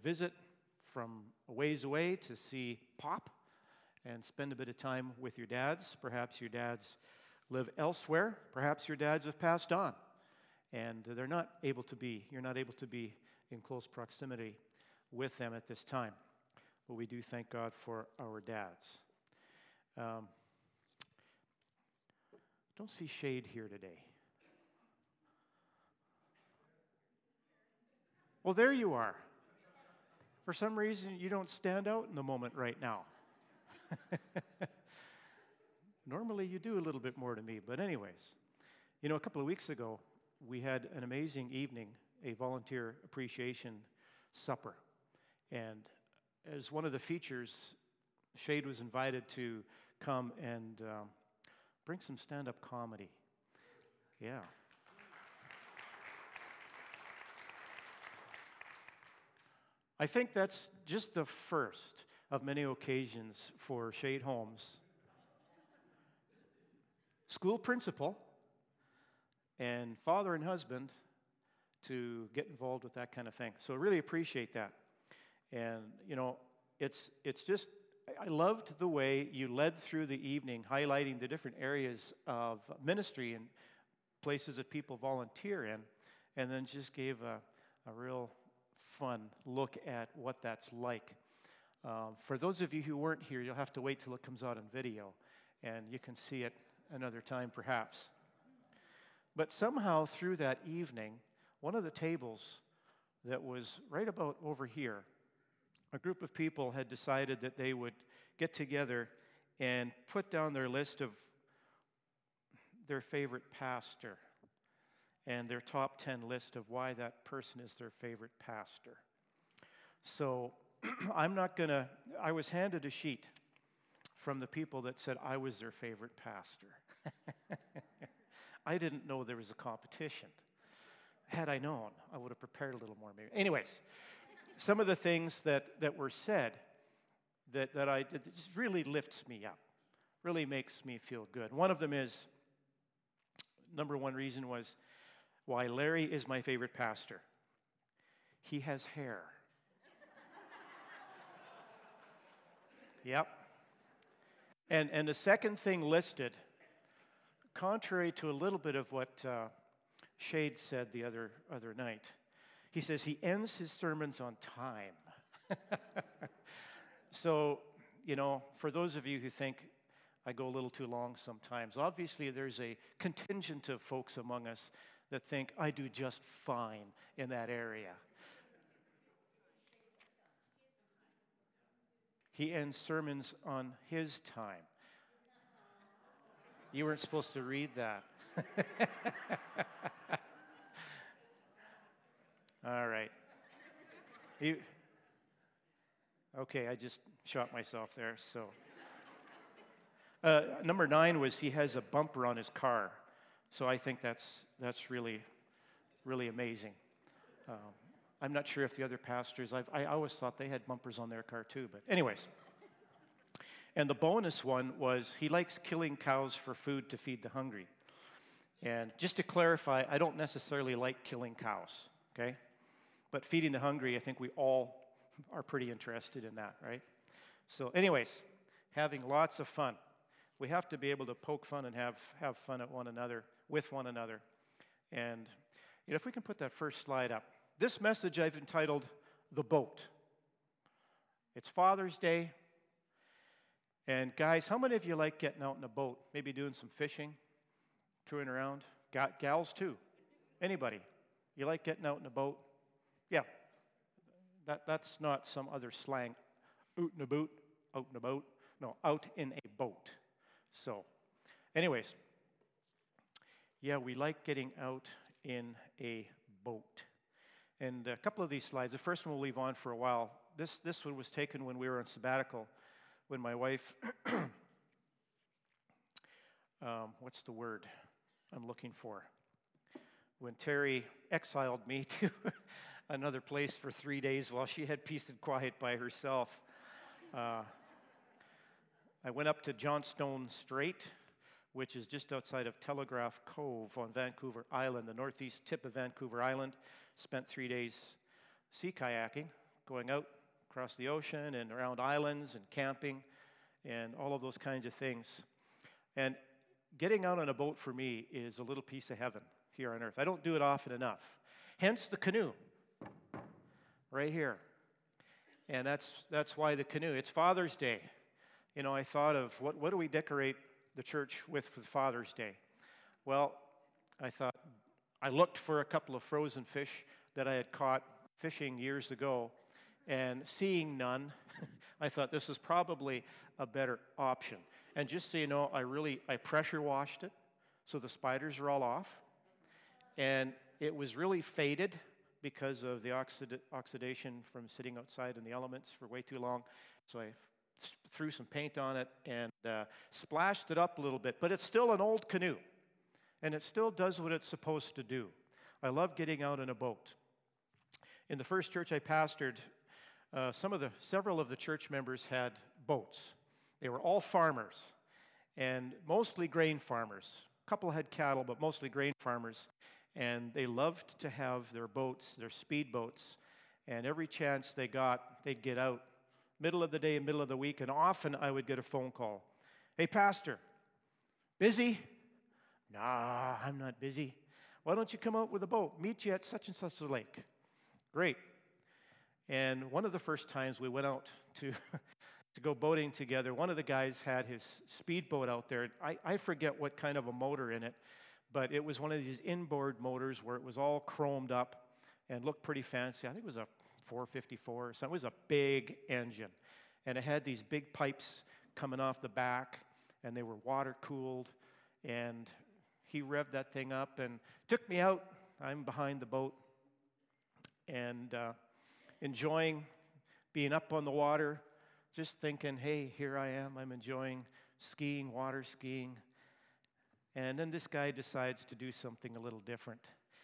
visit from a ways away to see Pop and spend a bit of time with your dads. Perhaps your dads live elsewhere. Perhaps your dads have passed on, and you're not able to be in close proximity with them at this time. But we do thank God for our dads. Don't see Shade here today. Well, there you are. For some reason, you don't stand out in the moment right now. Normally, you do a little bit more to me, but anyways. You know, a couple of weeks ago, we had an amazing evening, a volunteer appreciation supper. And as one of the features, Shade was invited to come and bring some stand-up comedy. Yeah. I think that's just the first of many occasions for Shade Holmes, school principal and father and husband, to get involved with that kind of thing. So I really appreciate that. And, you know, it's just, I loved the way you led through the evening, highlighting the different areas of ministry and places that people volunteer in, and then just gave a real fun look at what that's like. For those of you who weren't here, you'll have to wait till it comes out on video, and you can see it another time perhaps. But somehow through that evening, one of the tables that was right about over here, a group of people had decided that they would get together and put down their list of their favorite pastor and their top 10 list of why that person is their favorite pastor. So I was handed a sheet from the people that said I was their favorite pastor. I didn't know there was a competition. Had I known, I would have prepared a little more maybe. Anyways, some of the things that were said that just really lifts me up, really makes me feel good. One of them is, number one reason was why Larry is my favorite pastor. He has hair. Yep. And the second thing listed, contrary to a little bit of what Shade said the other night, he says he ends his sermons on time. So, you know, for those of you who think I go a little too long sometimes, obviously there's a contingent of folks among us that think I do just fine in that area. He ends sermons on his time. You weren't supposed to read that. All right. Okay, I just shot myself there. So, number 9 was he has a bumper on his car. So I think that's really, really amazing. I'm not sure if the other pastors, I always thought they had bumpers on their car too, but anyways. And the bonus one was he likes killing cows for food to feed the hungry. And just to clarify, I don't necessarily like killing cows, okay? But feeding the hungry, I think we all are pretty interested in that, right? So anyways, having lots of fun. We have to be able to poke fun and have fun at one another, with one another. And you know, if we can put that first slide up. This message I've entitled, The Boat. It's Father's Day. And guys, how many of you like getting out in a boat, maybe doing some fishing, touring around? Gals too. Anybody? You like getting out in a boat? Yeah. That's not some other slang. Out in a boat, out in a boat. No, out in a boat. So, anyways, yeah, we like getting out in a boat. And a couple of these slides, the first one we'll leave on for a while. This one was taken when we were on sabbatical, when my wife, what's the word I'm looking for? When Terry exiled me to another place for 3 days while she had peace and quiet by herself. I went up to Johnstone Strait, which is just outside of Telegraph Cove on Vancouver Island, the northeast tip of Vancouver Island. Spent 3 days sea kayaking, going out across the ocean and around islands and camping and all of those kinds of things. And getting out on a boat for me is a little piece of heaven here on earth. I don't do it often enough. Hence the canoe, right here. And that's why the canoe. It's Father's Day. You know, I thought of what do we decorate the church with for Father's Day? Well, I looked for a couple of frozen fish that I had caught fishing years ago, and seeing none, I thought this is probably a better option. And just so you know, I pressure washed it, so the spiders are all off, and it was really faded because of the oxidation from sitting outside in the elements for way too long. So I threw some paint on it and splashed it up a little bit, but it's still an old canoe, and it still does what it's supposed to do. I love getting out on a boat. In the first church I pastored, several of the church members had boats. They were all farmers, and mostly grain farmers. A couple had cattle, but mostly grain farmers. And they loved to have their boats, their speed boats, and every chance they got, they'd get out, middle of the day, middle of the week, and often I would get a phone call. Hey, Pastor, busy? Nah, I'm not busy. Why don't you come out with a boat? Meet you at such and such a lake. Great. And one of the first times we went out to go boating together, one of the guys had his speedboat out there. I forget what kind of a motor in it, but it was one of these inboard motors where it was all chromed up and looked pretty fancy. I think it was a 454 or something. It was a big engine. And it had these big pipes coming off the back, and they were water-cooled. And he revved that thing up and took me out. I'm behind the boat and enjoying being up on the water, just thinking, hey, here I am. I'm enjoying skiing, water skiing. And then this guy decides to do something a little different.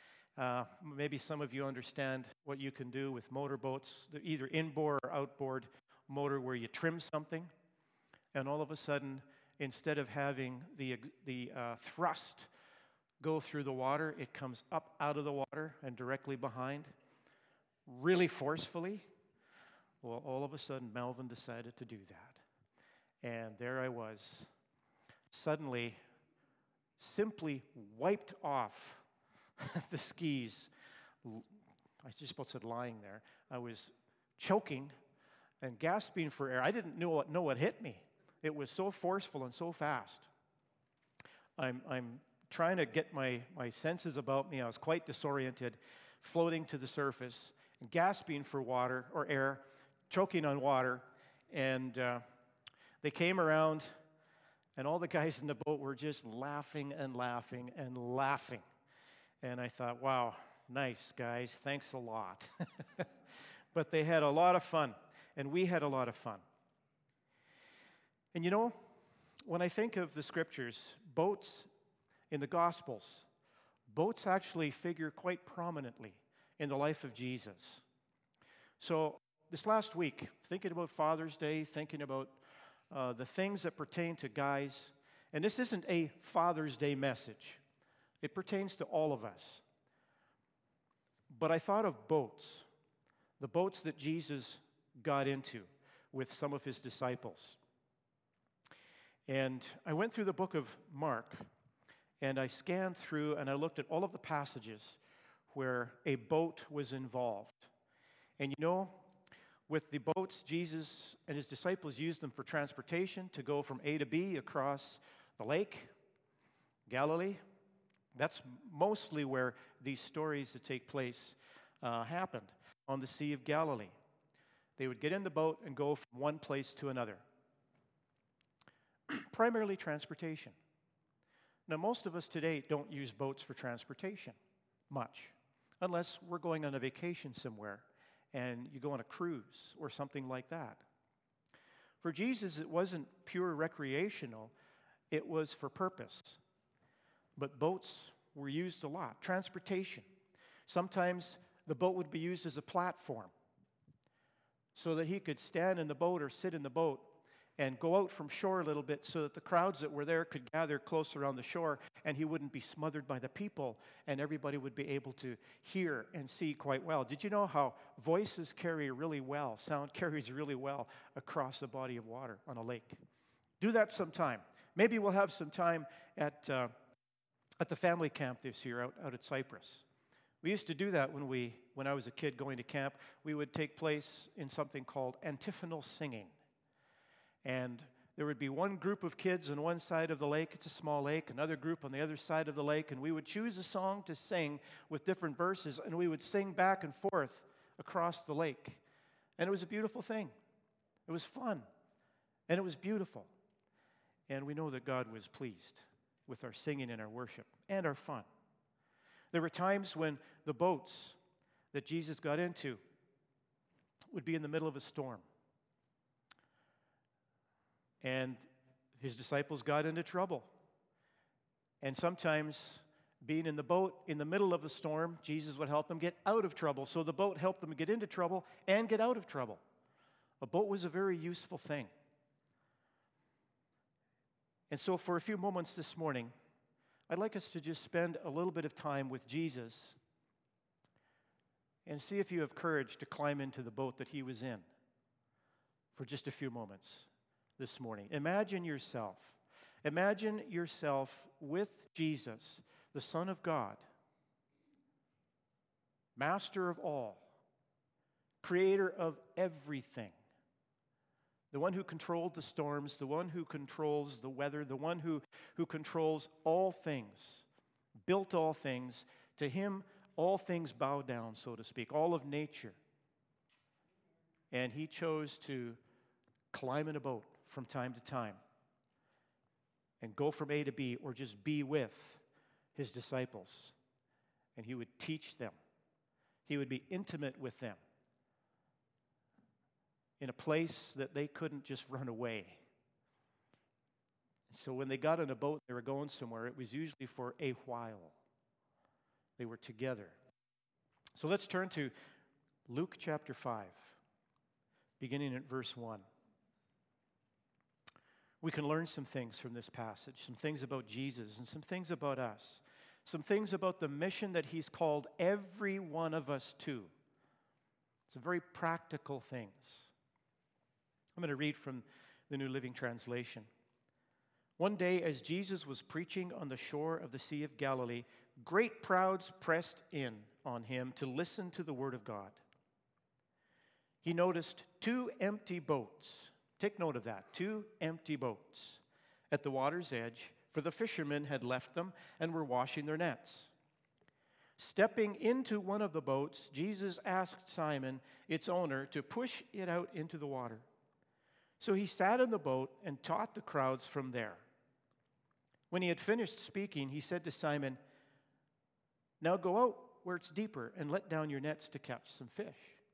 Maybe some of you understand what you can do with motorboats, either inboard or outboard motor where you trim something, and all of a sudden, instead of having the thrust go through the water, it comes up out of the water and directly behind, really forcefully. Well, all of a sudden, Melvin decided to do that. And there I was, suddenly, simply wiped off the skis. I just about said lying there. I was choking and gasping for air. I didn't know what hit me. It was so forceful and so fast. I'm trying to get my senses about me. I was quite disoriented, floating to the surface, gasping for water or air, choking on water. And they came around, and all the guys in the boat were just laughing and laughing and laughing. And I thought, wow, nice, guys. Thanks a lot. But they had a lot of fun, and we had a lot of fun. And you know, when I think of the scriptures, boats in the Gospels, boats actually figure quite prominently in the life of Jesus. So this last week, thinking about Father's Day, thinking about the things that pertain to guys, and this isn't a Father's Day message. It pertains to all of us. But I thought of boats, the boats that Jesus got into with some of his disciples. And I went through the book of Mark, and I scanned through and I looked at all of the passages where a boat was involved. And you know, with the boats, Jesus and his disciples used them for transportation to go from A to B across the lake, Galilee. That's mostly where these stories that take place happened, on the Sea of Galilee. They would get in the boat and go from one place to another. Primarily transportation. Now, most of us today don't use boats for transportation much, unless we're going on a vacation somewhere and you go on a cruise or something like that. For Jesus, it wasn't pure recreational, it was for purpose. But boats were used a lot. Transportation. Sometimes the boat would be used as a platform so that he could stand in the boat or sit in the boat and go out from shore a little bit so that the crowds that were there could gather close around the shore and he wouldn't be smothered by the people, and everybody would be able to hear and see quite well. Did you know how voices carry really well, sound carries really well across a body of water on a lake? Do that sometime. Maybe we'll have some time at the family camp this year out at Cyprus. We used to do that when I was a kid going to camp. We would take place in something called antiphonal singing. And there would be one group of kids on one side of the lake, it's a small lake, another group on the other side of the lake, and we would choose a song to sing with different verses, and we would sing back and forth across the lake. And it was a beautiful thing. It was fun, and it was beautiful. And we know that God was pleased with our singing and our worship and our fun. There were times when the boats that Jesus got into would be in the middle of a storm. And his disciples got into trouble. And sometimes, being in the boat in the middle of the storm, Jesus would help them get out of trouble. So the boat helped them get into trouble and get out of trouble. A boat was a very useful thing. And so for a few moments this morning, I'd like us to just spend a little bit of time with Jesus and see if you have courage to climb into the boat that he was in for just a few moments this morning. Imagine yourself with Jesus, the Son of God, Master of all, Creator of everything, the one who controlled the storms, the one who controls the weather, the one who controls all things, built all things. To him, all things bow down, so to speak, all of nature. And he chose to climb in a boat from time to time and go from A to B, or just be with his disciples. And he would teach them. He would be intimate with them in a place that they couldn't just run away. So when they got in a boat, they were going somewhere, it was usually for a while. They were together. So let's turn to Luke chapter 5, beginning at verse 1. We can learn some things from this passage, some things about Jesus and some things about us, some things about the mission that he's called every one of us to. Some very practical things. I'm going to read from the New Living Translation. One day, as Jesus was preaching on the shore of the Sea of Galilee, great crowds pressed in on him to listen to the word of God. He noticed 2 empty boats. Take note of that, 2 empty boats at the water's edge, for the fishermen had left them and were washing their nets. Stepping into one of the boats, Jesus asked Simon, its owner, to push it out into the water. So he sat in the boat and taught the crowds from there. When he had finished speaking, he said to Simon, "Now go out where it's deeper and let down your nets to catch some fish."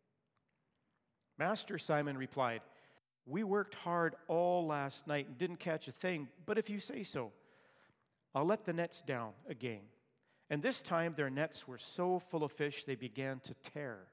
"Master," Simon replied, "we worked hard all last night and didn't catch a thing, but if you say so, I'll let the nets down again." And this time their nets were so full of fish they began to tear.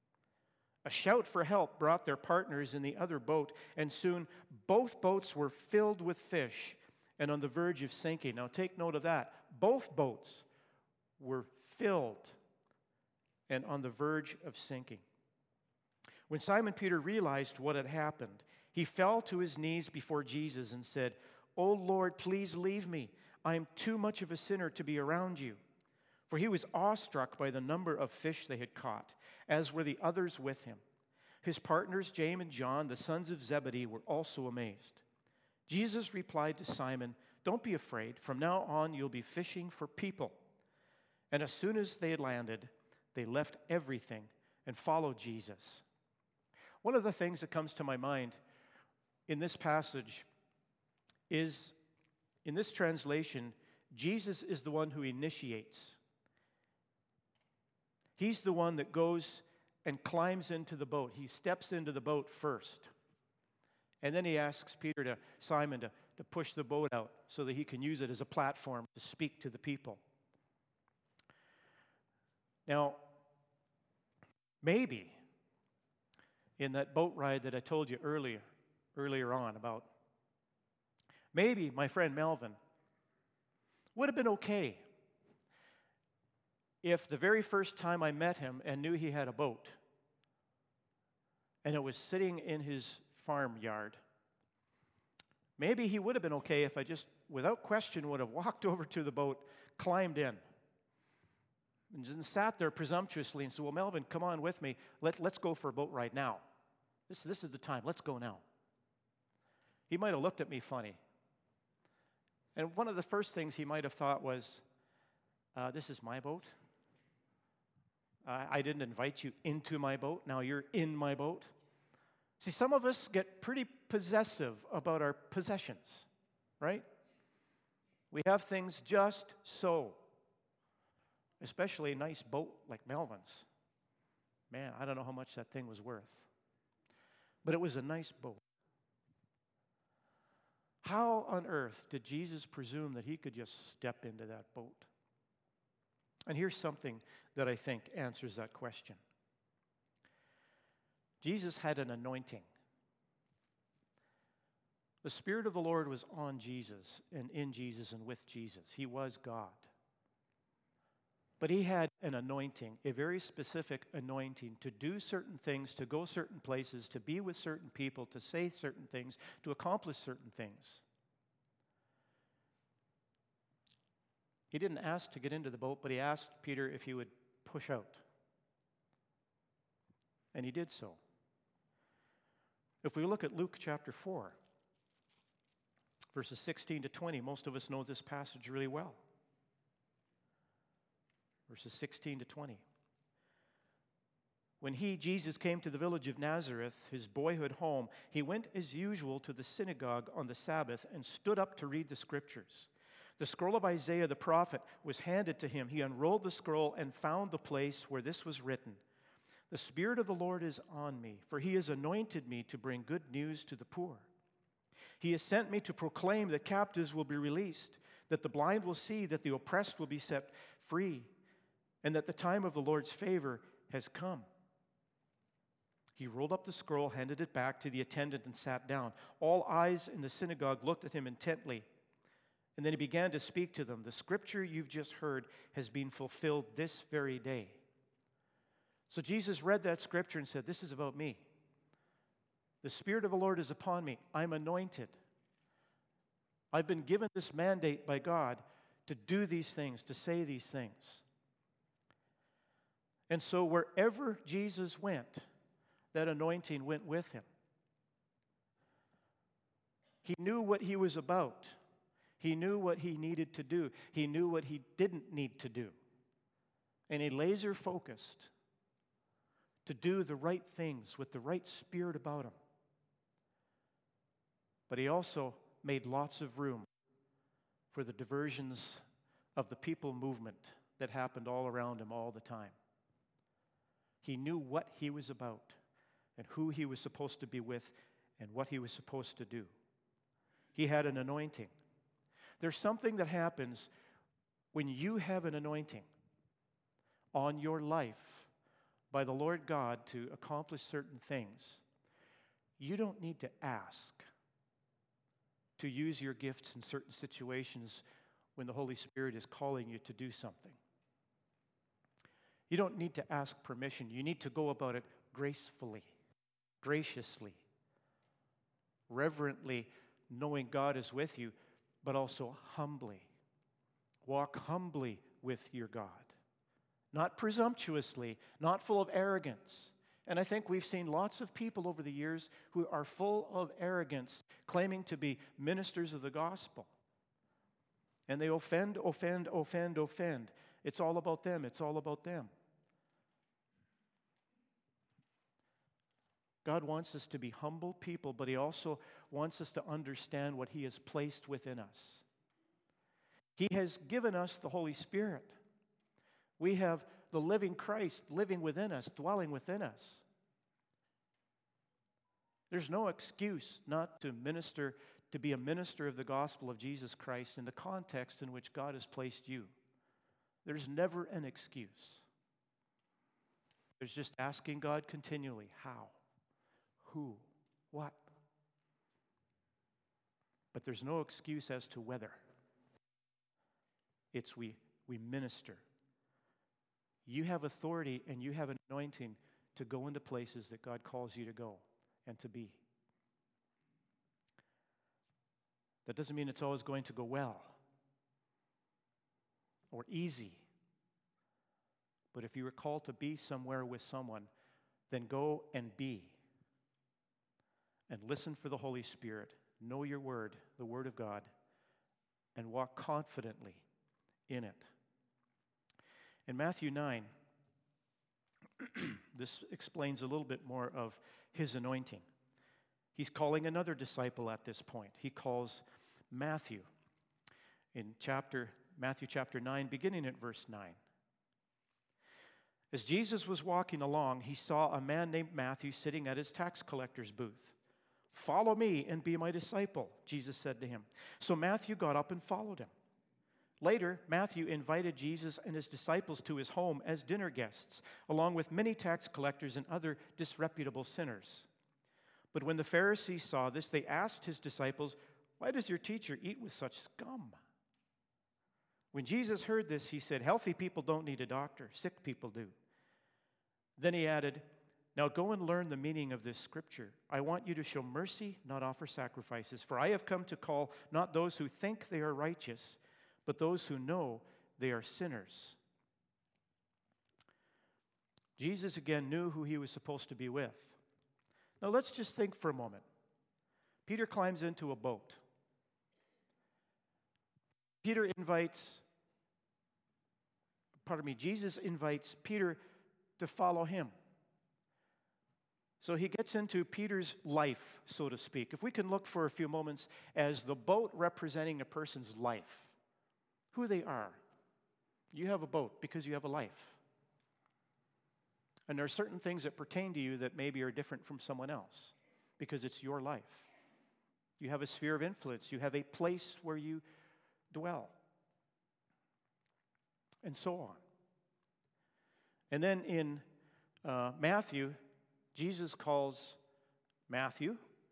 A shout for help brought their partners in the other boat, and soon both boats were filled with fish and on the verge of sinking. Now take note of that. Both boats were filled and on the verge of sinking. When Simon Peter realized what had happened, he fell to his knees before Jesus and said, "Oh Lord, please leave me. I am too much of a sinner to be around you." For he was awestruck by the number of fish they had caught, as were the others with him. His partners, James and John, the sons of Zebedee, were also amazed. Jesus replied to Simon, "Don't be afraid. From now on, you'll be fishing for people." And as soon as they had landed, they left everything and followed Jesus. One of the things that comes to my mind in this passage is, in this translation, Jesus is the one who initiates. He's the one that goes and climbs into the boat. He steps into the boat first. And then he asks Simon to push the boat out so that he can use it as a platform to speak to the people. Now, maybe in that boat ride that I told you earlier on about, maybe my friend Melvin Would have been okay if the very first time I met him and knew he had a boat, and it was sitting in his farmyard, maybe he would have been okay if I just, without question, would have walked over to the boat, climbed in, and just sat there presumptuously and said, well, Melvin, come on with me. Let's go for a boat ride now. This is the time. Let's go now. He might have looked at me funny. And one of the first things he might have thought was, this is my boat. I didn't invite you into my boat. Now you're in my boat. See, some of us get pretty possessive about our possessions, right? We have things just so. Especially a nice boat like Melvin's. Man, I don't know how much that thing was worth. But it was a nice boat. How on earth did Jesus presume that he could just step into that boat? And here's something that I think answers that question. Jesus had an anointing. The Spirit of the Lord was on Jesus and in Jesus and with Jesus. He was God. But he had an anointing, a very specific anointing to do certain things, to go certain places, to be with certain people, to say certain things, to accomplish certain things. He didn't ask to get into the boat, but he asked Peter if he would push out. And he did so. If we look at Luke chapter 4, verses 16 to 20, most of us know this passage really well. Verses 16 to 20. When he, Jesus, came to the village of Nazareth, his boyhood home, he went as usual to the synagogue on the Sabbath and stood up to read the Scriptures. The scroll of Isaiah the prophet was handed to him. He unrolled the scroll and found the place where this was written. The Spirit of the Lord is on me, for he has anointed me to bring good news to the poor. He has sent me to proclaim that captives will be released, that the blind will see, that the oppressed will be set free, and that the time of the Lord's favor has come. He rolled up the scroll, handed it back to the attendant, and sat down. All eyes in the synagogue looked at him intently. And then he began to speak to them. The scripture you've just heard has been fulfilled this very day. So Jesus read that scripture and said, this is about me. The Spirit of the Lord is upon me. I'm anointed. I've been given this mandate by God to do these things, to say these things. And so wherever Jesus went, that anointing went with him. He knew what he was about. He knew what he needed to do. He knew what he didn't need to do. And he laser focused to do the right things with the right spirit about him. But he also made lots of room for the diversions of the people movement that happened all around him all the time. He knew what he was about and who he was supposed to be with and what he was supposed to do. He had an anointing. There's something that happens when you have an anointing on your life by the Lord God to accomplish certain things. You don't need to ask to use your gifts in certain situations when the Holy Spirit is calling you to do something. You don't need to ask permission. You need to go about it gracefully, graciously, reverently, knowing God is with you, but also humbly. Walk humbly with your God. Not presumptuously, not full of arrogance. And I think we've seen lots of people over the years who are full of arrogance, claiming to be ministers of the gospel. And they offend. It's all about them. It's all about them. God wants us to be humble people, but he also wants us to understand what he has placed within us. He has given us the Holy Spirit. We have the living Christ living within us, dwelling within us. There's no excuse not to minister, to be a minister of the gospel of Jesus Christ in the context in which God has placed you. There's never an excuse. There's just asking God continually, how? Who? What? But there's no excuse as to whether. It's we minister. You have authority and you have an anointing to go into places that God calls you to go and to be. That doesn't mean it's always going to go well or easy. But if you are called to be somewhere with someone, then go and be. And listen for the Holy Spirit. Know your word, the Word of God, and walk confidently in it. In Matthew 9, this explains a little bit more of his anointing. He's calling another disciple at this point. He calls Matthew in Matthew chapter 9, beginning at verse 9. As Jesus was walking along, he saw a man named Matthew sitting at his tax collector's booth. "Follow me and be my disciple," Jesus said to him. So Matthew got up and followed him. Later, Matthew invited Jesus and his disciples to his home as dinner guests, along with many tax collectors and other disreputable sinners. But when the Pharisees saw this, they asked his disciples, "Why does your teacher eat with such scum?" When Jesus heard this, he said, "Healthy people don't need a doctor, sick people do." Then he added, "Now go and learn the meaning of this scripture. I want you to show mercy, not offer sacrifices. For I have come to call not those who think they are righteous, but those who know they are sinners." Jesus again knew who he was supposed to be with. Now let's just think for a moment. Peter climbs into a boat. Jesus invites Peter to follow him. So he gets into Peter's life, so to speak. If we can look for a few moments as the boat representing a person's life, who they are. You have a boat because you have a life. And there are certain things that pertain to you that maybe are different from someone else because it's your life. You have a sphere of influence. You have a place where you dwell. And so on. And then in Matthew, Jesus calls Matthew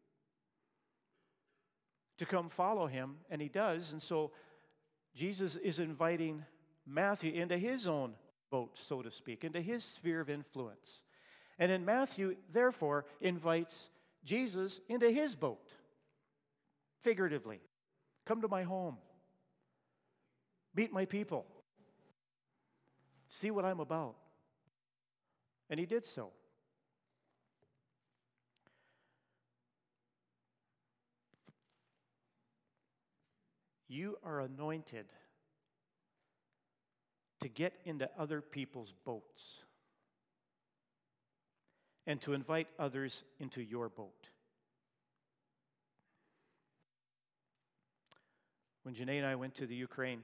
to come follow him, and he does. And so Jesus is inviting Matthew into his own boat, so to speak, into his sphere of influence. And then Matthew, therefore, invites Jesus into his boat, figuratively. Come to my home. Meet my people. See what I'm about. And he did so. You are anointed to get into other people's boats and to invite others into your boat. When Janae and I went to the Ukraine,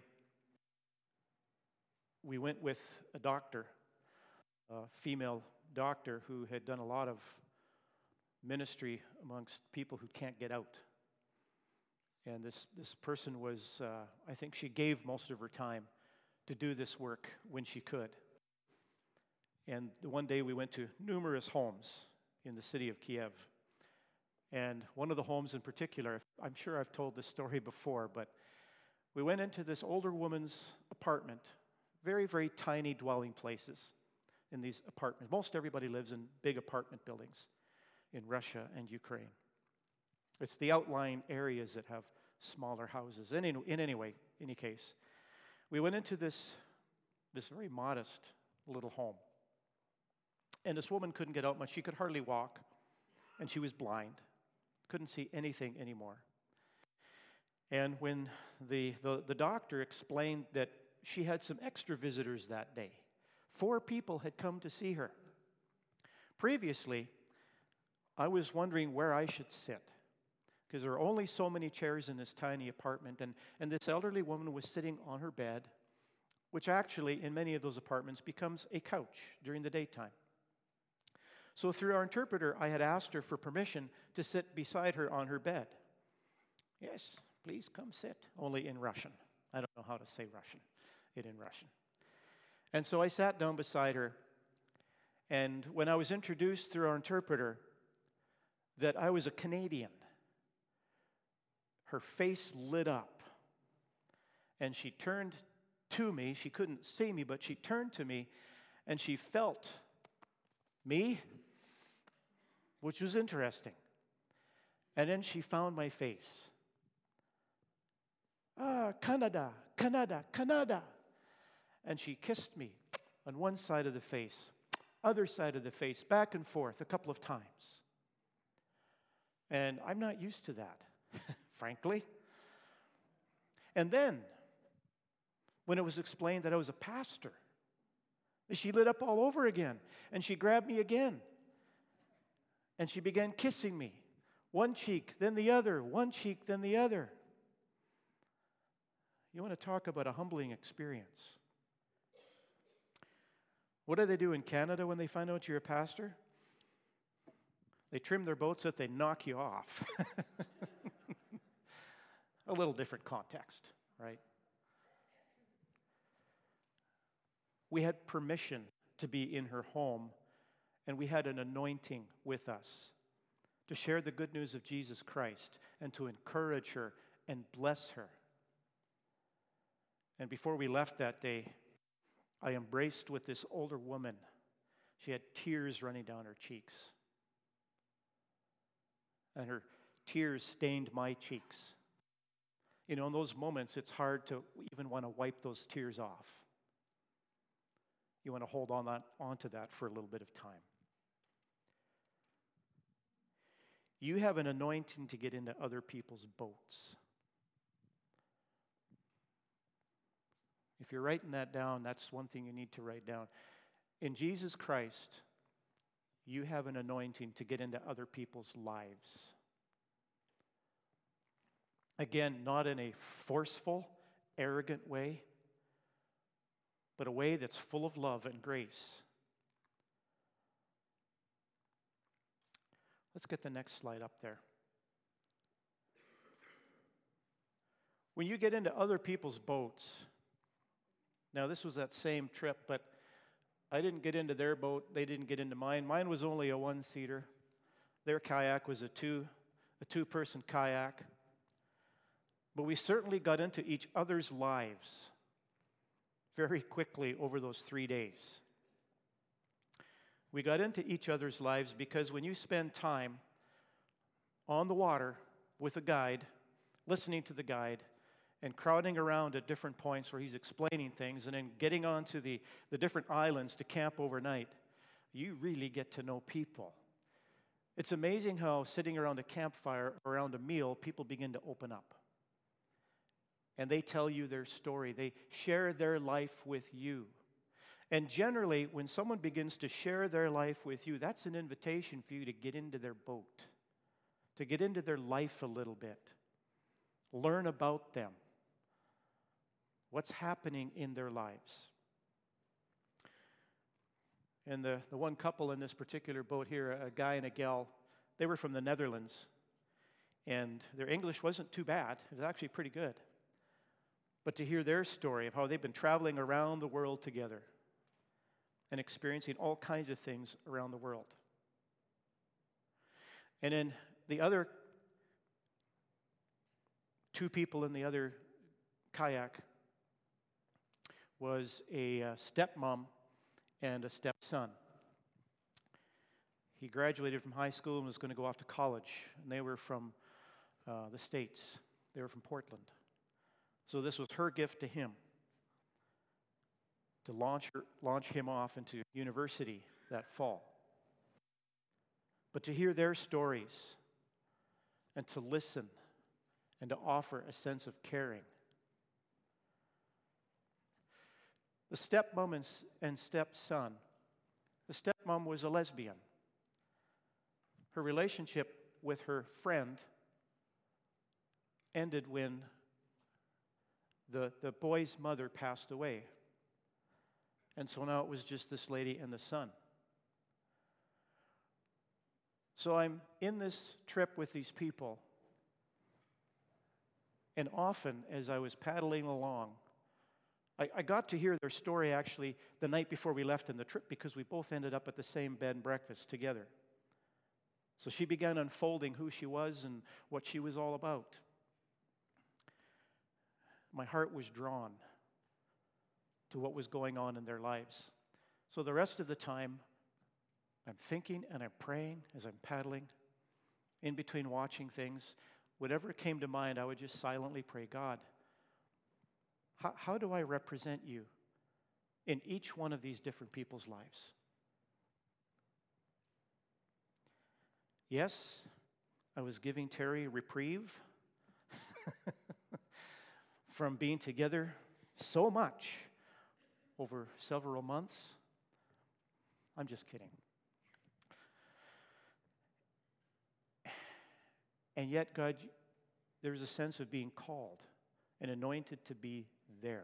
we went with a doctor, a female doctor who had done a lot of ministry amongst people who can't get out. And this person was, I think she gave most of her time to do this work when she could. And the one day we went to numerous homes in the city of Kiev. And one of the homes in particular, I'm sure I've told this story before, but we went into this older woman's apartment, very, very tiny dwelling places in these apartments. Most everybody lives in big apartment buildings in Russia and Ukraine. It's the outlying areas that have smaller houses. In any case, we went into this very modest little home. And this woman couldn't get out much. She could hardly walk, and she was blind. Couldn't see anything anymore. And when the doctor explained that she had some extra visitors that day, 4 people had come to see her. Previously, I was wondering where I should sit, because there are only so many chairs in this tiny apartment, and this elderly woman was sitting on her bed, which actually, in many of those apartments, becomes a couch during the daytime. So through our interpreter, I had asked her for permission to sit beside her on her bed. Yes, please come sit, only in Russian. I don't know how to say it in Russian. And so I sat down beside her, and when I was introduced through our interpreter that I was a Canadian, her face lit up, and she turned to me. She couldn't see me, but she turned to me, and she felt me, which was interesting. And then she found my face. Canada, Canada, Canada. And she kissed me on one side of the face, other side of the face, back and forth a couple of times. And I'm not used to that, frankly. And then, when it was explained that I was a pastor, she lit up all over again, and she grabbed me again. And she began kissing me. One cheek, then the other, one cheek, then the other. You want to talk about a humbling experience. What do they do in Canada when they find out you're a pastor? They trim their boats so that they knock you off. A little different context, right? We had permission to be in her home, and we had an anointing with us to share the good news of Jesus Christ and to encourage her and bless her. And before we left that day, I embraced with this older woman. She had tears running down her cheeks. And her tears stained my cheeks. You know, in those moments, it's hard to even want to wipe those tears off. You want to hold on to that for a little bit of time. You have an anointing to get into other people's boats. If you're writing that down, that's one thing you need to write down. In Jesus Christ, you have an anointing to get into other people's lives. Again, not in a forceful, arrogant way, but a way that's full of love and grace. Let's get the next slide up there. When you get into other people's boats, now this was that same trip, but I didn't get into their boat, they didn't get into mine. Mine was only a one-seater. Their kayak was a two-person kayak. But we certainly got into each other's lives very quickly over those 3 days. We got into each other's lives because when you spend time on the water with a guide, listening to the guide, and crowding around at different points where he's explaining things, and then getting onto the different islands to camp overnight, you really get to know people. It's amazing how sitting around a campfire, around a meal, people begin to open up. And they tell you their story. They share their life with you. And generally, when someone begins to share their life with you, that's an invitation for you to get into their boat, to get into their life a little bit, learn about them, what's happening in their lives. And the one couple in this particular boat here, a guy and a gal, they were from the Netherlands. And their English wasn't too bad. It was actually pretty good. But to hear their story of how they've been traveling around the world together and experiencing all kinds of things around the world. And then the other two people in the other kayak was a stepmom and a stepson. He graduated from high school and was going to go off to college. And they were from the States. They were from Portland. So this was her gift to him, to launch him off into university that fall. But to hear their stories and to listen and to offer a sense of caring. The stepmom and stepson, the stepmom was a lesbian. Her relationship with her friend ended when the boy's mother passed away. And so now it was just this lady and the son. So I'm in this trip with these people, and often as I was paddling along, I got to hear their story actually the night before we left in the trip because we both ended up at the same bed and breakfast together. So she began unfolding who she was and what she was all about. My heart was drawn. to what was going on in their lives. So the rest of the time, I'm thinking and I'm praying as I'm paddling, in between watching things. Whatever came to mind, I would just silently pray, God, how do I represent you in each one of these different people's lives? Yes, I was giving Terry a reprieve from being together so much over several months. I'm just kidding. And yet, God, there's a sense of being called and anointed to be there.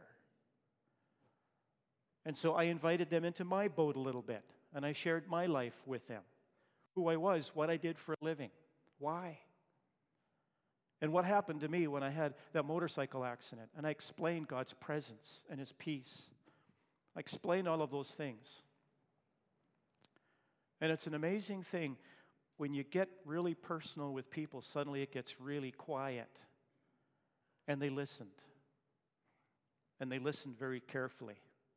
And so I invited them into my boat a little bit, and I shared my life with them, who I was, what I did for a living, why, and what happened to me when I had that motorcycle accident. And I explained God's presence and His peace. I explained all of those things. And it's an amazing thing. When you get really personal with people, suddenly it gets really quiet. And they listened. And they listened very carefully.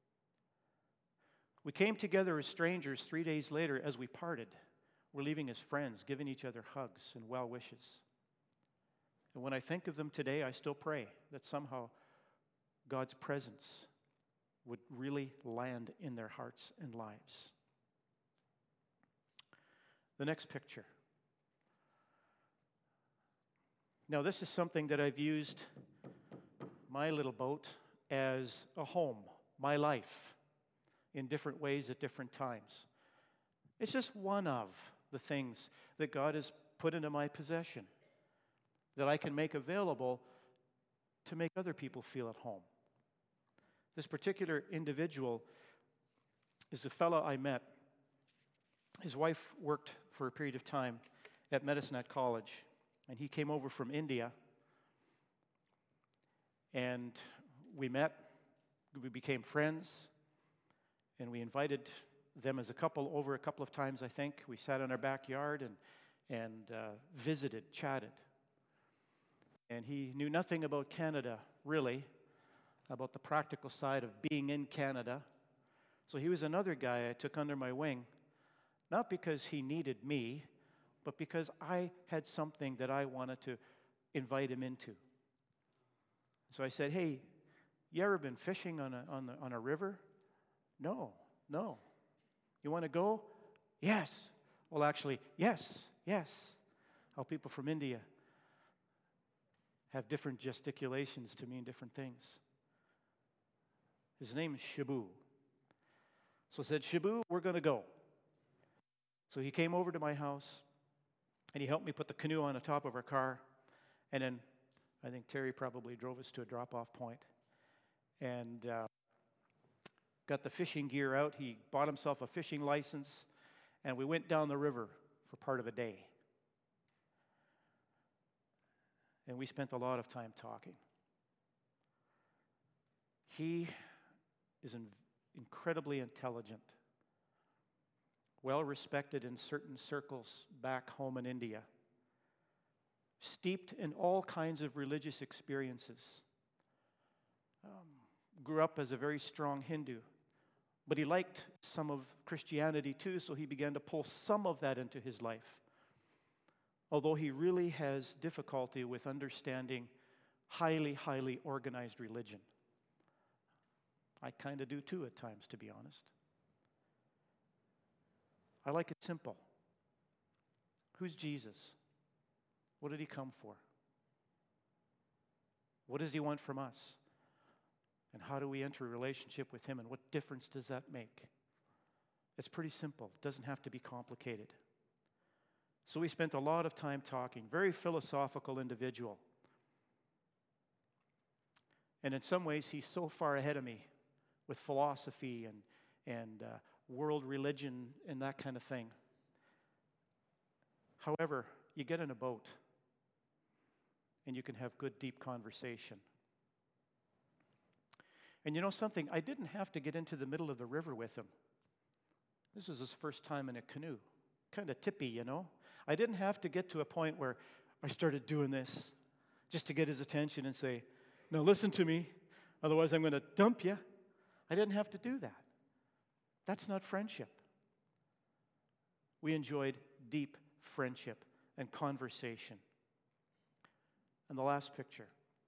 We came together as strangers 3 days later as we parted. We're leaving as friends, giving each other hugs and well wishes. And when I think of them today, I still pray that somehow God's presence would really land in their hearts and lives. The next picture. Now, this is something that I've used my little boat as a home, my life, in different ways at different times. It's just one of the things that God has put into my possession that I can make available to make other people feel at home. This particular individual is a fellow I met. His wife worked for a period of time at Medicine Hat College, and he came over from India, and we met, we became friends, and we invited them as a couple over a couple of times, I think. We sat in our backyard and visited, chatted. And he knew nothing about Canada, really, about the practical side of being in Canada. So he was another guy I took under my wing, not because he needed me, but because I had something that I wanted to invite him into. So I said, hey, you ever been fishing on a river? No. You want to go? Yes. Well, actually, yes. How people from India have different gesticulations to mean different things. His name is Shibu. So I said, Shibu, we're going to go. So he came over to my house, and he helped me put the canoe on the top of our car. And then I think Terry probably drove us to a drop-off point and got the fishing gear out. He bought himself a fishing license, and we went down the river for part of a day. And we spent a lot of time talking. He is incredibly intelligent, well respected in certain circles back home in India, steeped in all kinds of religious experiences. Grew up as a very strong Hindu, but he liked some of Christianity too, so he began to pull some of that into his life. Although he really has difficulty with understanding highly organized religion. I kind of do too at times, to be honest. I like it simple. Who's Jesus? What did he come for? What does he want from us? And how do we enter a relationship with him, and what difference does that make? It's pretty simple. It doesn't have to be complicated. So we spent a lot of time talking. Very philosophical individual. And in some ways, he's so far ahead of me with philosophy and world religion and that kind of thing. However, you get in a boat and you can have good, deep conversation. And you know something? I didn't have to get into the middle of the river with him. This was his first time in a canoe. Kind of tippy, you know? I didn't have to get to a point where I started doing this just to get his attention and say, now listen to me, otherwise I'm going to dump you. I didn't have to do that. That's not friendship. We enjoyed deep friendship and conversation. And the last picture.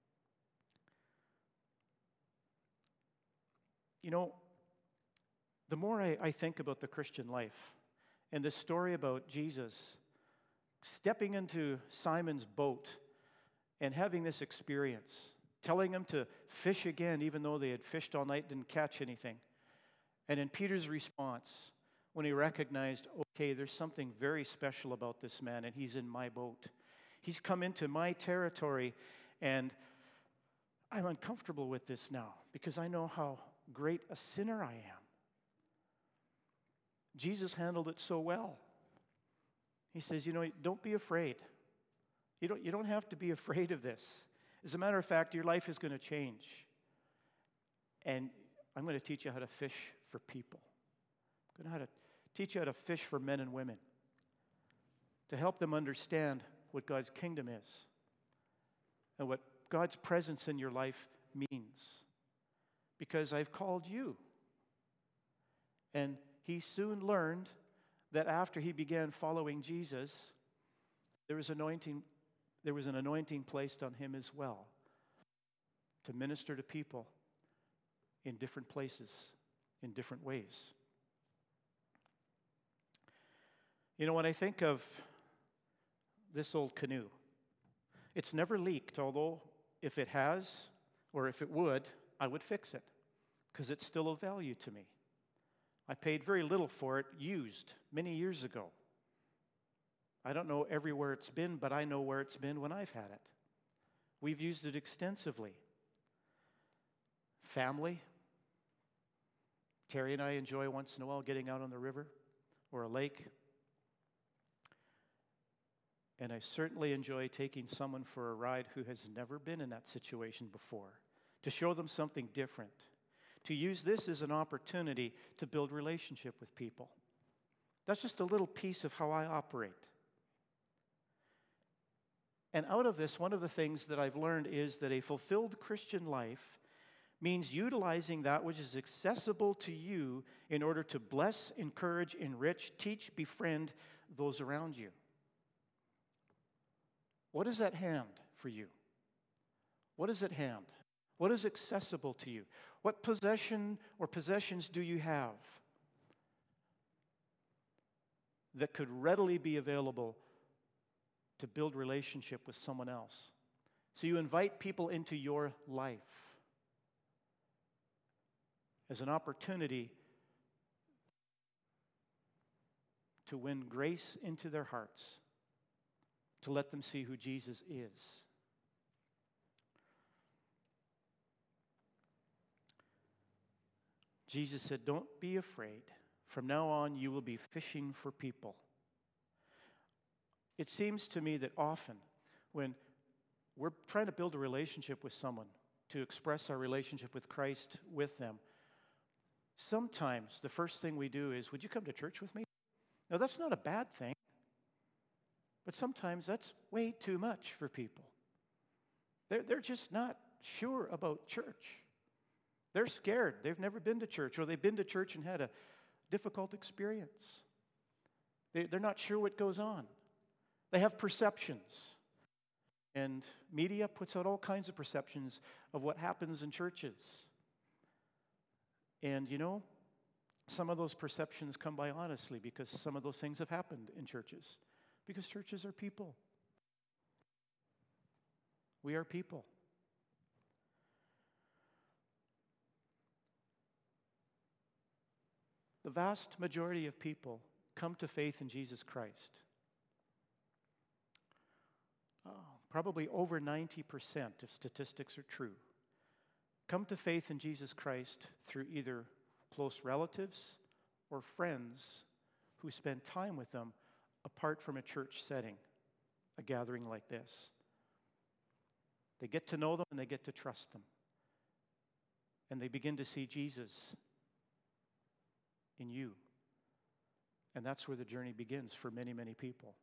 You know, the more I think about the Christian life and this story about Jesus stepping into Simon's boat and having this experience, telling him to fish again even though they had fished all night, didn't catch anything. And in Peter's response, when he recognized, okay, there's something very special about this man, and he's in my boat. He's come into my territory, and I'm uncomfortable with this now because I know how great a sinner I am. Jesus handled it so well. He says, you know, don't be afraid. You don't have to be afraid of this. As a matter of fact, your life is going to change. And I'm going to teach you how to fish for people. I'm going to teach you how to fish for men and women, to help them understand what God's kingdom is and what God's presence in your life means. Because I've called you. And he soon learned that after he began following Jesus, there was an anointing placed on him as well to minister to people in different places, in different ways. You know, when I think of this old canoe, it's never leaked, although if it has, or if it would, I would fix it, because it's still of value to me. I paid very little for it, used, many years ago. I don't know everywhere it's been, but I know where it's been when I've had it. We've used it extensively. Family. Terry and I enjoy once in a while getting out on the river or a lake. And I certainly enjoy taking someone for a ride who has never been in that situation before, to show them something different, to use this as an opportunity to build relationship with people. That's just a little piece of how I operate. And out of this, one of the things that I've learned is that a fulfilled Christian life means utilizing that which is accessible to you in order to bless, encourage, enrich, teach, befriend those around you. What is at hand for you? What is at hand? What is accessible to you? What possession or possessions do you have that could readily be available to build relationship with someone else? So you invite people into your life as an opportunity to win grace into their hearts, to let them see who Jesus is. Jesus said, don't be afraid. From now on, you will be fishing for people. It seems to me that often when we're trying to build a relationship with someone, to express our relationship with Christ with them, sometimes the first thing we do is, would you come to church with me? Now, that's not a bad thing, but sometimes that's way too much for people. They're just not sure about church. They're scared. They've never been to church, or they've been to church and had a difficult experience. They're not sure what goes on. They have perceptions. And media puts out all kinds of perceptions of what happens in churches. And you know, some of those perceptions come by honestly because some of those things have happened in churches. Because churches are people. We are people. The vast majority of people come to faith in Jesus Christ. Probably over 90%, if statistics are true, come to faith in Jesus Christ through either close relatives or friends who spend time with them apart from a church setting, a gathering like this. They get to know them and they get to trust them. And they begin to see Jesus in you. And that's where the journey begins for many, many people.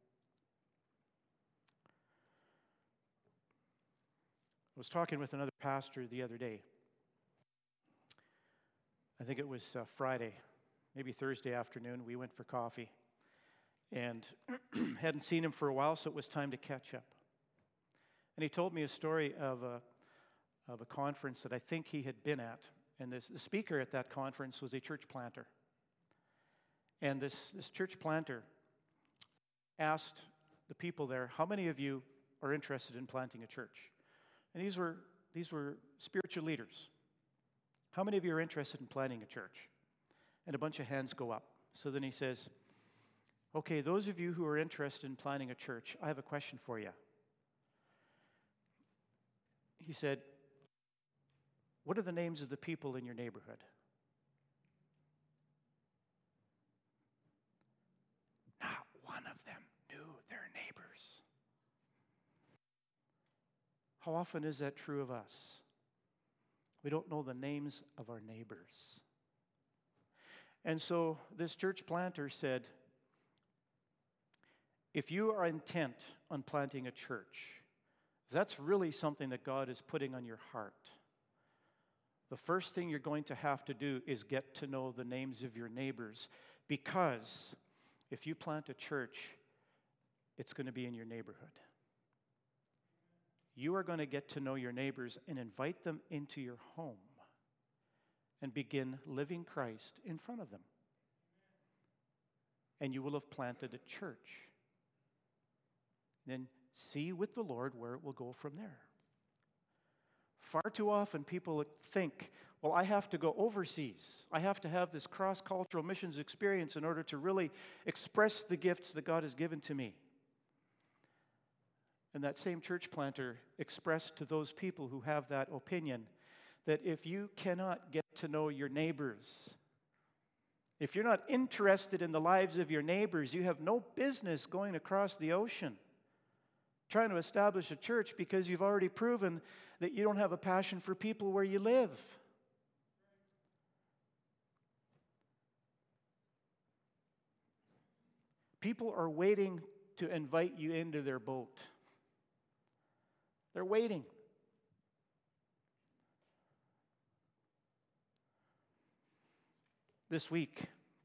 I was talking with another pastor the other day. I think it was Friday, maybe Thursday afternoon. We went for coffee and hadn't seen him for a while, so it was time to catch up. And he told me a story of a conference that I think he had been at. And the speaker at that conference was a church planter. And this church planter asked the people there, how many of you are interested in planting a church? And these were spiritual leaders. How many of you are interested in planting a church? And a bunch of hands go up. So then he says, okay, those of you who are interested in planting a church, I have a question for you. He said, what are the names of the people in your neighborhood? Not one of them knew their neighbors. How often is that true of us? We don't know the names of our neighbors. And so this church planter said, if you are intent on planting a church, that's really something that God is putting on your heart. The first thing you're going to have to do is get to know the names of your neighbors, because if you plant a church, it's going to be in your neighborhood. You are going to get to know your neighbors and invite them into your home and begin living Christ in front of them. And you will have planted a church. Then see with the Lord where it will go from there. Far too often people think, well, I have to go overseas. I have to have this cross-cultural missions experience in order to really express the gifts that God has given to me. And that same church planter expressed to those people who have that opinion that if you cannot get to know your neighbors, if you're not interested in the lives of your neighbors, you have no business going across the ocean trying to establish a church, because you've already proven that you don't have a passion for people where you live. People are waiting to invite you into their boat. They're waiting. This week,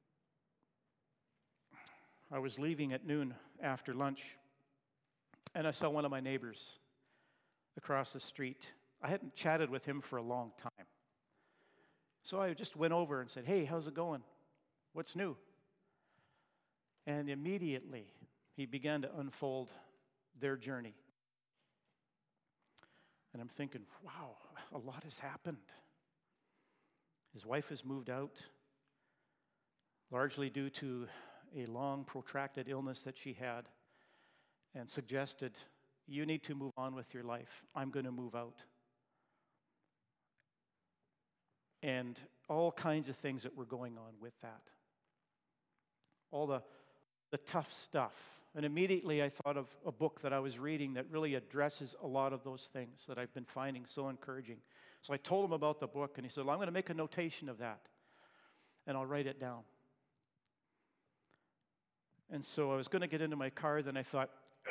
I was leaving at noon after lunch, and I saw one of my neighbors across the street. I hadn't chatted with him for a long time. So I just went over and said, hey, how's it going? What's new? And immediately, he began to unfold their journey. And I'm thinking, wow, a lot has happened. His wife has moved out, largely due to a long, protracted illness that she had, and suggested, you need to move on with your life. I'm going to move out. And all kinds of things that were going on with that. All the tough stuff. And immediately I thought of a book that I was reading that really addresses a lot of those things that I've been finding so encouraging. So I told him about the book, and he said, well, I'm going to make a notation of that, and I'll write it down. And so I was going to get into my car, then I thought,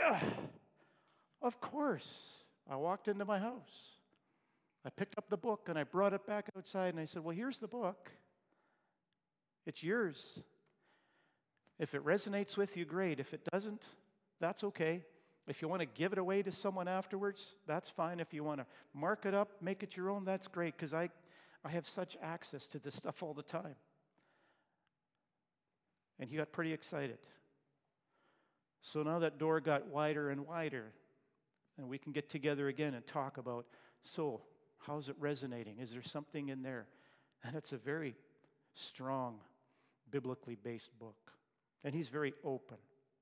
of course. I walked into my house. I picked up the book and I brought it back outside and I said, well, here's the book. It's yours. If it resonates with you, great. If it doesn't, that's okay. If you want to give it away to someone afterwards, that's fine. If you want to mark it up, make it your own, that's great, because I have such access to this stuff all the time. And he got pretty excited. So now that door got wider and wider, and we can get together again and talk about, so how's it resonating? Is there something in there? And it's a very strong, biblically based book. And he's very open.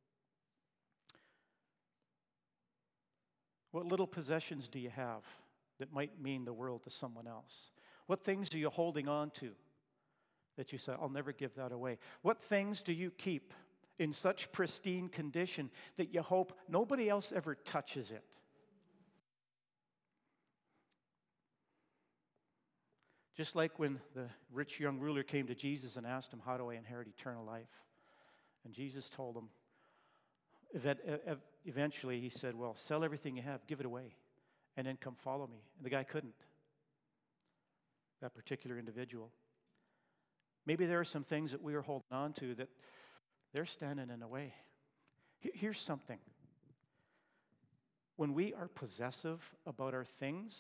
What little possessions do you have that might mean the world to someone else? What things are you holding on to that you say, I'll never give that away? What things do you keep in such pristine condition that you hope nobody else ever touches it? Just like when the rich young ruler came to Jesus and asked him, how do I inherit eternal life? And Jesus told him, eventually he said, well, sell everything you have, give it away, and then come follow me. And the guy couldn't, that particular individual. Maybe there are some things that we are holding on to that they're standing in the way. Here's something. When we are possessive about our things,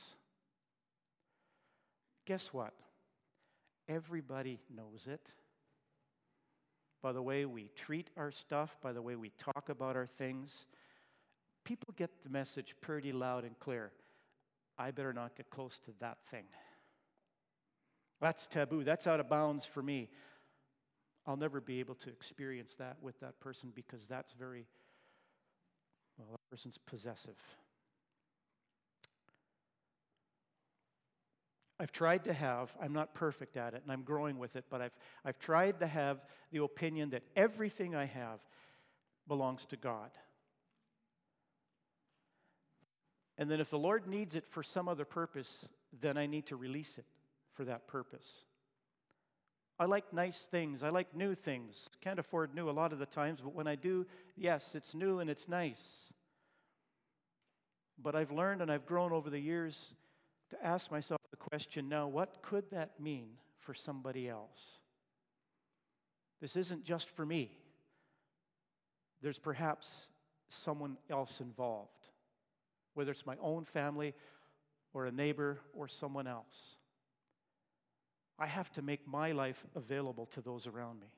guess what? Everybody knows it. By the way we treat our stuff, by the way we talk about our things, people get the message pretty loud and clear. I better not get close to that thing. That's taboo. That's out of bounds for me. I'll never be able to experience that with that person because that's very, well, that person's possessive. I've tried to have, I'm not perfect at it, and I'm growing with it, but I've tried to have the opinion that everything I have belongs to God. And then if the Lord needs it for some other purpose, then I need to release it for that purpose. I like nice things. I like new things. Can't afford new a lot of the times, but when I do, yes, it's new and it's nice. But I've learned and I've grown over the years to ask myself the question now, what could that mean for somebody else? This isn't just for me. There's perhaps someone else involved, whether it's my own family or a neighbor or someone else. I have to make my life available to those around me.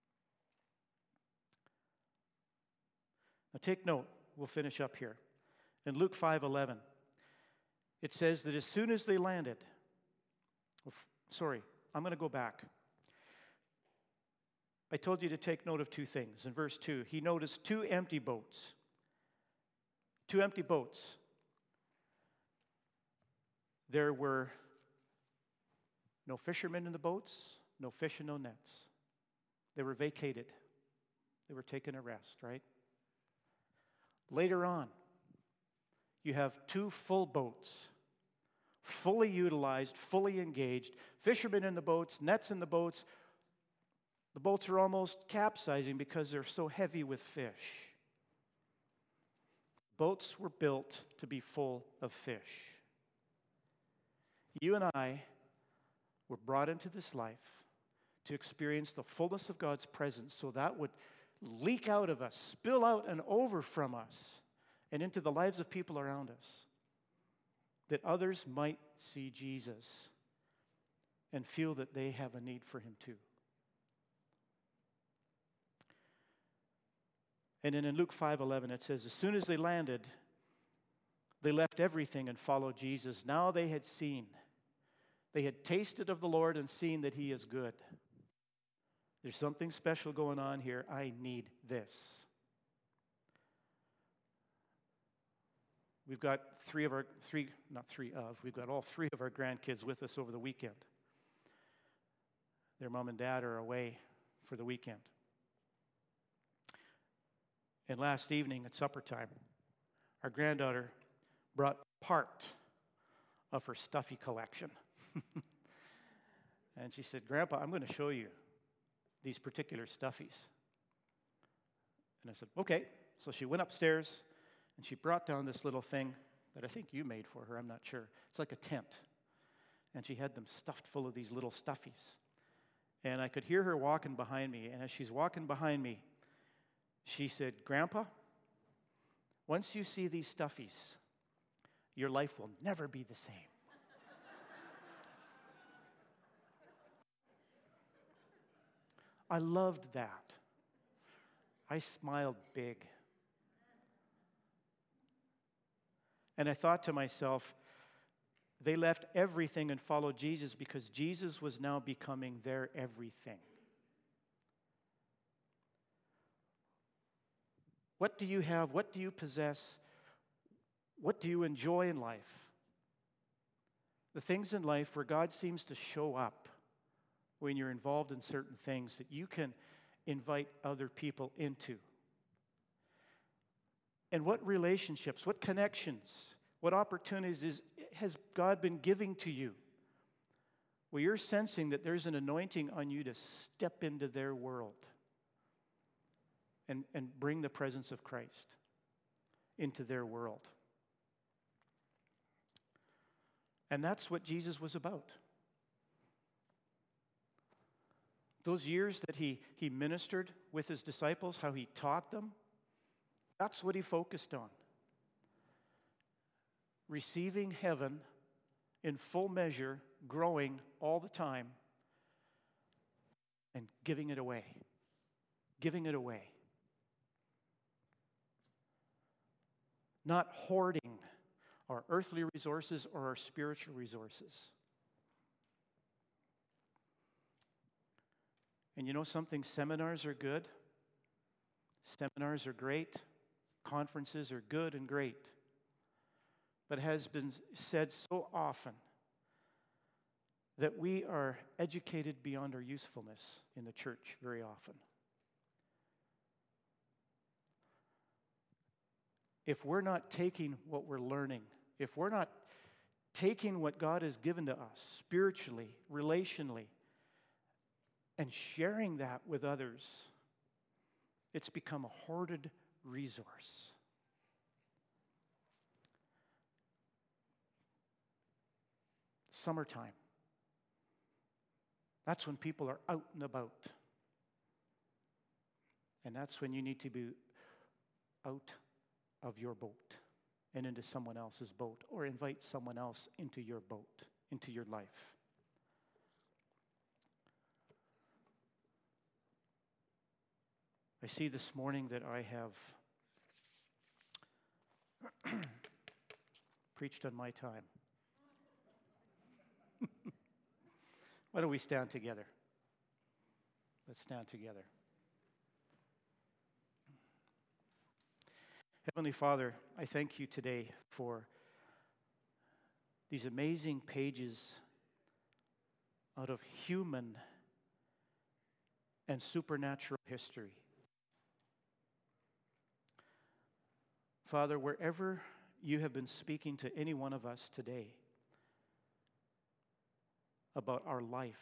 Now take note, we'll finish up here. In Luke 5:11, it says that as soon as they landed, I'm going to go back. I told you to take note of two things. In verse 2, he noticed two empty boats. Two empty boats. There were no fishermen in the boats, no fish and no nets. They were vacated. They were taking a rest, right? Later on, you have two full boats, fully utilized, fully engaged, fishermen in the boats, nets in the boats. The boats are almost capsizing because they're so heavy with fish. Boats were built to be full of fish. You and I were brought into this life to experience the fullness of God's presence so that would leak out of us, spill out and over from us and into the lives of people around us, that others might see Jesus and feel that they have a need for him too. And then in Luke 5:11 it says, as soon as they landed, they left everything and followed Jesus. Now they had seen. They had tasted of the Lord and seen that he is good. There's something special going on here. I need this. We've got we've got all three of our grandkids with us over the weekend. Their mom and dad are away for the weekend. And last evening at supper time, our granddaughter brought part of her stuffy collection. And she said, Grandpa, I'm going to show you these particular stuffies. And I said, okay. So she went upstairs and she brought down this little thing that I think you made for her, I'm not sure. It's like a tent. And she had them stuffed full of these little stuffies. And I could hear her walking behind me. And as she's walking behind me, she said, Grandpa, once you see these stuffies, your life will never be the same. I loved that. I smiled big. And I thought to myself, they left everything and followed Jesus because Jesus was now becoming their everything. What do you have? What do you possess? What do you enjoy in life? The things in life where God seems to show up when you're involved in certain things that you can invite other people into. And what relationships, what connections, what opportunities has God been giving to you where you're sensing that there's an anointing on you to step into their world and bring the presence of Christ into their world. And that's what Jesus was about. Those years that he ministered with his disciples, how he taught them, that's what he focused on. Receiving heaven in full measure, growing all the time, and giving it away. Giving it away. Not hoarding our earthly resources or our spiritual resources. And you know something? Seminars are good. Seminars are great. Conferences are good and great. But it has been said so often that we are educated beyond our usefulness in the church very often. If we're not taking what we're learning, if we're not taking what God has given to us spiritually, relationally, and sharing that with others, it's become a hoarded resource. Summertime. That's when people are out and about. And that's when you need to be out of your boat and into someone else's boat, or invite someone else into your boat, into your life. I see this morning that I have preached on my time. Why don't we stand together? Let's stand together. Heavenly Father, I thank you today for these amazing pages out of human and supernatural history. Father, wherever you have been speaking to any one of us today about our life,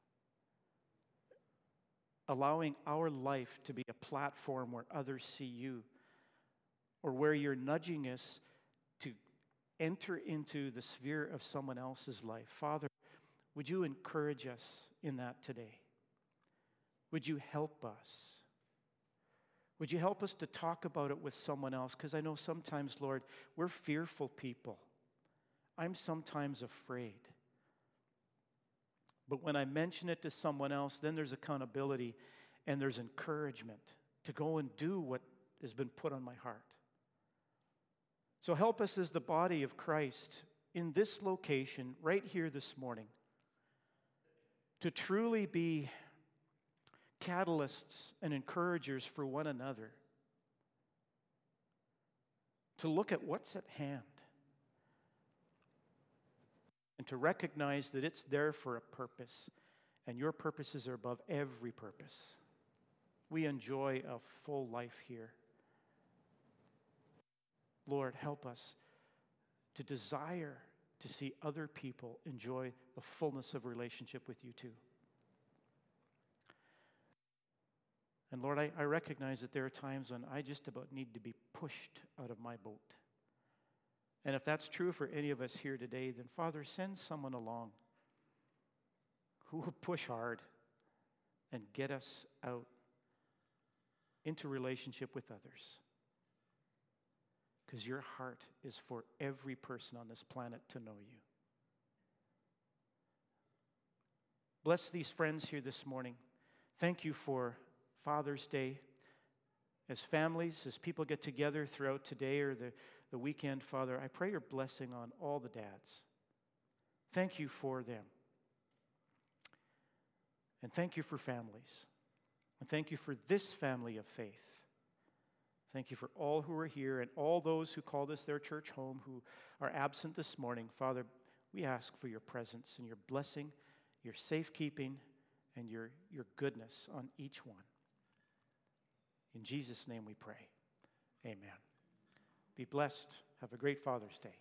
allowing our life to be a platform where others see you, or where you're nudging us to enter into the sphere of someone else's life. Father, would you encourage us in that today? Would you help us? Would you help us to talk about it with someone else? Because I know sometimes, Lord, we're fearful people. I'm sometimes afraid. But when I mention it to someone else, then there's accountability and there's encouragement to go and do what has been put on my heart. So help us as the body of Christ in this location, right here this morning, to truly be catalysts and encouragers for one another, to look at what's at hand, and to recognize that it's there for a purpose, and your purposes are above every purpose. We enjoy a full life here. Lord, help us to desire to see other people enjoy the fullness of relationship with you too. And Lord, I recognize that there are times when I just about need to be pushed out of my boat. And if that's true for any of us here today, then Father, send someone along who will push hard and get us out into relationship with others. Because your heart is for every person on this planet to know you. Bless these friends here this morning. Thank you for Father's Day. As families, as people get together throughout today or the weekend, Father, I pray your blessing on all the dads. Thank you for them. And thank you for families. And thank you for this family of faith. Thank you for all who are here and all those who call this their church home who are absent this morning. Father, we ask for your presence and your blessing, your safekeeping, and your goodness on each one. In Jesus' name we pray. Amen. Be blessed. Have a great Father's Day.